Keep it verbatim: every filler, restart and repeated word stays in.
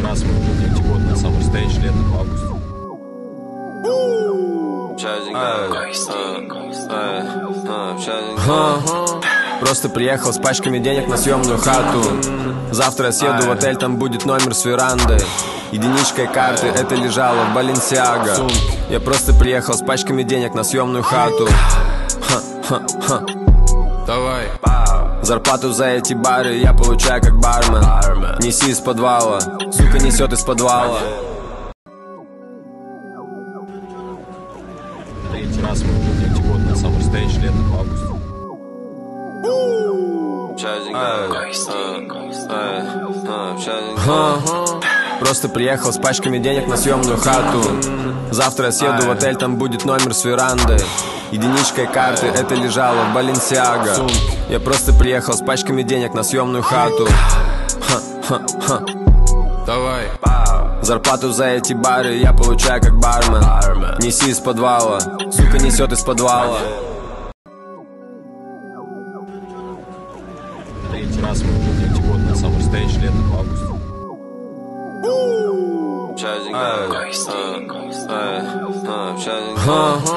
раз мы будем год на Summer Stage летом в августе. Просто приехал с пачками денег на съемную хату. Завтра я съеду в отель, там будет номер с верандой. Единичкой карты, это лежало в Баленсиаго. Я просто приехал с пачками денег на съемную хату. Ха-ха-ха. Давай. Зарплату за эти бары я получаю как бармен. Неси из подвала, сука несет из подвала. Третий раз мы будем год на Summer Stage летом в августе. Просто приехал с пачками денег на съемную хату. Завтра я съеду в отель, там будет номер с верандой. Единичкой карты, это лежало в Баленсиаго. Я просто приехал с пачками денег на съемную хату. Ха-ха-ха. Давай. Зарплату за эти бары я получаю как бармен. Неси из подвала, сука несет из подвала. Третий раз мы будем год на Summer Stage летом в августе. Ха.